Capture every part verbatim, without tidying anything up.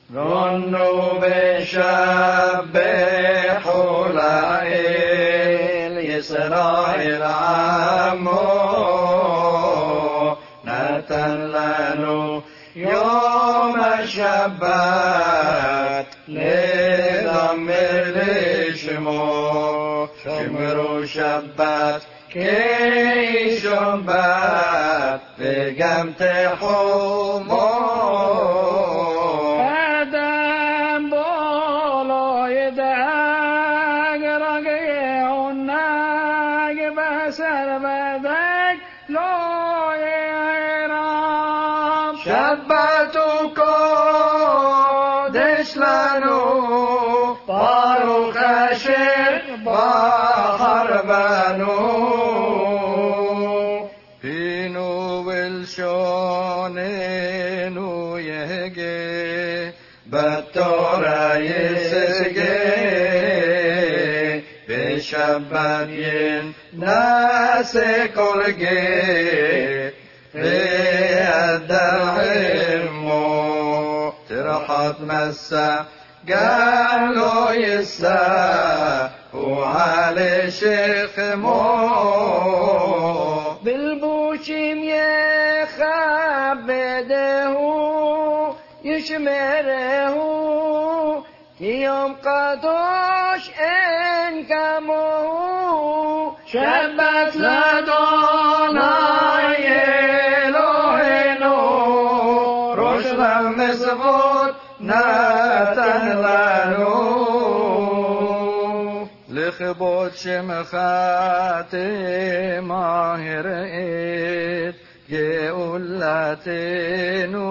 رنوا بشبحوا لإل إسرائيل عمو نتلنوا يوم الشبات لضمر لشمو شمروا شبات كي شبات بقمت حمو آدم بولو يدعاق رقيعوناق بسر بدك لو يرام شباتوا قدش لنو باروخ أشر بحر بنو فينو والشونينو يهجي بالتورا يسجي بشبابين ناس كلجي في الدرعمو ترحط مسا قالوا يسا وعلى شيخ مو بالبوشم يخبده يشمره يوم قدوش انكمه شبت لدونا يلوهنو رشد مزبوط نتنلنو لخبوت شمخاتي ماهرئت جئولاتنو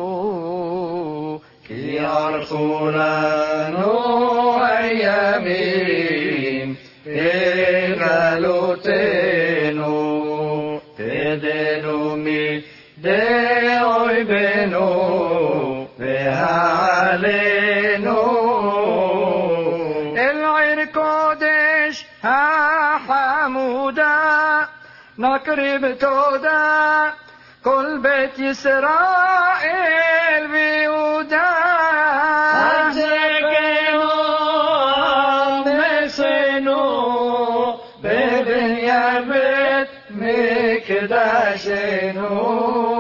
كي أرسولانو أيامين إغلوتنو تدنو مي دعوي بنو علينو العركودش ها حمودا نقرب تودا كل بيت إسرائيل بيودا أنزكيهم مسنو ببنيامين مكداشنو